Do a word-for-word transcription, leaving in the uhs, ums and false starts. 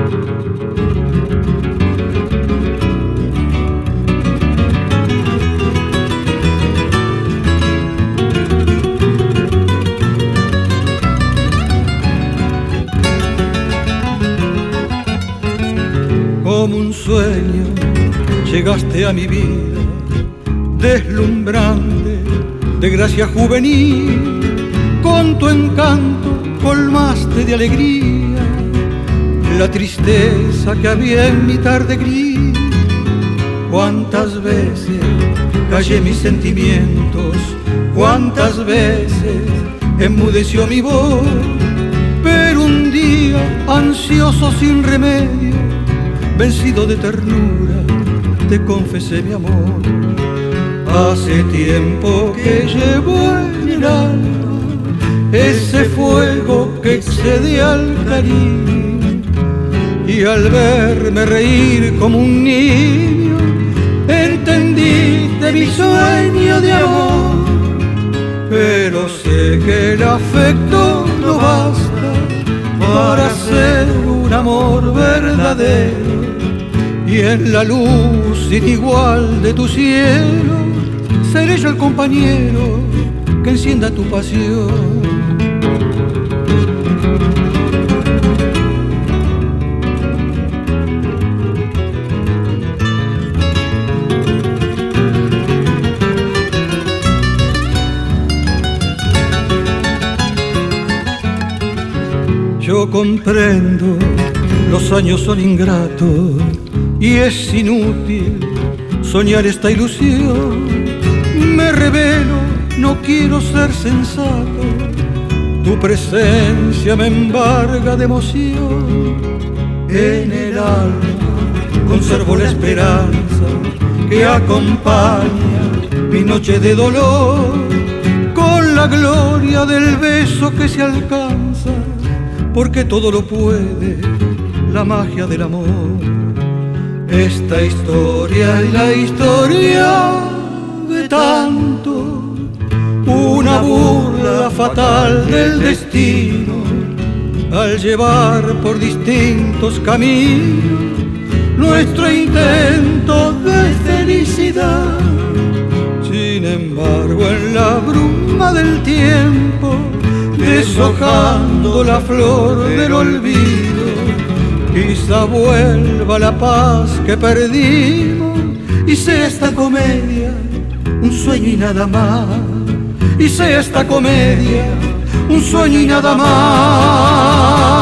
Como un sueño llegaste a mi vida, deslumbrante de gracia juvenil, con tu encanto colmaste de alegría la tristeza que había en mi tarde gris. Cuántas veces callé mis sentimientos, cuántas veces enmudeció mi voz, pero un día, ansioso sin remedio, vencido de ternura, te confesé mi amor. Hace tiempo que llevo en el alma ese fuego que excede al cariño, y al verme reír como un niño, entendí de mi sueño de amor. Pero sé que el afecto no basta para ser un amor verdadero, y en la luz sin igual de tu cielo seré yo el compañero que encienda tu pasión. Yo comprendo, los años son ingratos y es inútil soñar esta ilusión. Me revelo, no quiero ser sensato, tu presencia me embarga de emoción. En el alma conservo la esperanza que acompaña mi noche de dolor, con la gloria del beso que se alcanza, porque todo lo puede la magia del amor. Esta historia es la historia de tanto, una burla fatal del destino, al llevar por distintos caminos nuestro intento de felicidad. Sin embargo, en la bruma del tiempo, deshojando la flor del olvido, quizá vuelva la paz que perdimos, y sea esta comedia un sueño y nada más, y sea esta comedia un sueño y nada más.